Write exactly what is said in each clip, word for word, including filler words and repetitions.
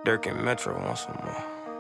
Dirk and Metro want some more.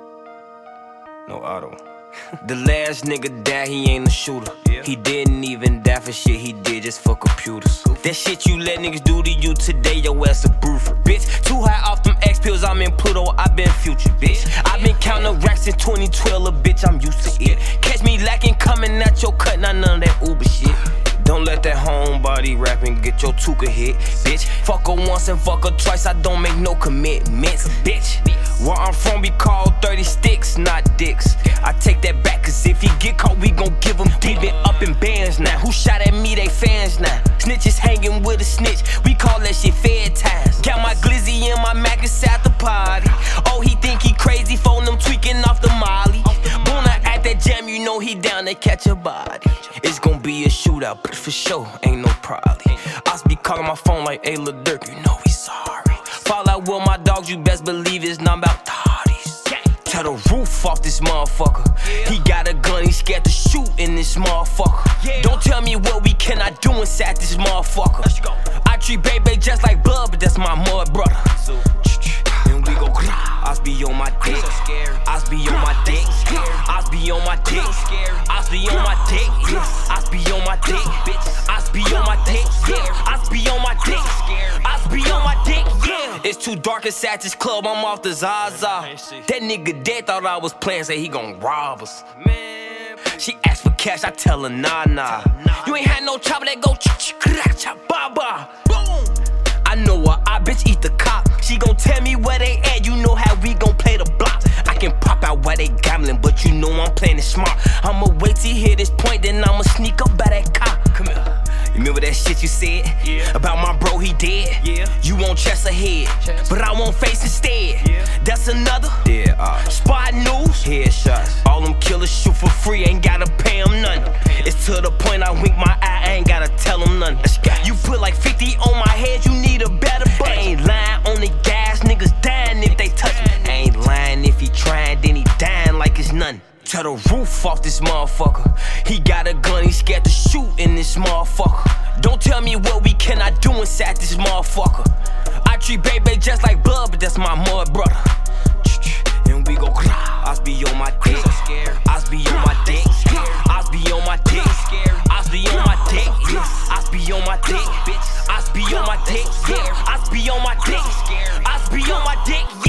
No auto. The last nigga died, he ain't a shooter. Yeah. He didn't even die for shit he did just for computers. That shit you let niggas do to you today, your ass a broofer, bitch. Too high off them X pills, I'm in Pluto, I been future, bitch. I been counting racks since twenty twelve, a bitch, I'm used to it. Catch me lacking, coming at your cut, not none of that Uber shit. Don't let that homebody rapping get your tuka hit, bitch. Fuck her once and fuck her twice, I don't make no commitments, bitch. Where I'm from, we call thirty sticks, not dicks. I take that back, cause if he get caught, we gon' give him. We been up in bands now, who shot at me, they fans now. Snitches hanging with a snitch, we call that shit fed times. Got my glizzy and my Mac at the party. Oh, he think he crazy, phone them tweaking off the molly. When I at that jam, you know he down to catch a body. It's gon' be a shootout, but for sure, ain't no probably. I be calling my phone like, hey, Lil Durk, you know we sorry. Fall out with my dogs, you best believe it's not about thotties. Tear the roof off this motherfucker. He got a gun, he scared to shoot in this motherfucker. Don't tell me what we cannot do inside this motherfucker. I treat baby just like blood, but that's my mud brother. And we go, I be on my dick. I be on my dick. I be on my dick. I be on my dick. I be on my dick. I be on my dick. I be on my dick. I be on my dick. Yeah. It's too dark inside this club. I'm off the Zaza. That nigga dead thought I was playing. Say he gon' rob us. She asked for cash. I tell her nah nah. You ain't had no chopper that go ch ch crack chop ba ba. Boom. I know her, I bitch eat the cop. She gon' tell me where they at, you know how we gon' play the block. I can pop out while they gambling, but you know I'm playing it smart. I'ma wait till hit this point, then I'ma sneak up by that cop. Come here. You remember that shit you said? Yeah. About my bro, he dead? Yeah. You want chest ahead, chest. But I want face instead. Yeah. That's another yeah, uh, spot news. Headshots. All them killers shoot for free, ain't gotta pay them nothing. It's to the point I wink my eye, I ain't gotta tell them nothing. You put like fifty on my head, you need a better budget. I ain't lying on the gas, niggas dying if they touch me. I ain't lying if he trying, then he dying like it's nothing. Tear the roof off this motherfucker. He got a gun, he scared to shoot in this motherfucker. Don't tell me what we cannot do inside this motherfucker. I treat baby just like blood, but that's my mud brother. And we go, I be on my dick. I be on my dick. I be on my dick. I be on my dick. I be on my dick. I be on my dick. I be on my dick. I be on my dick.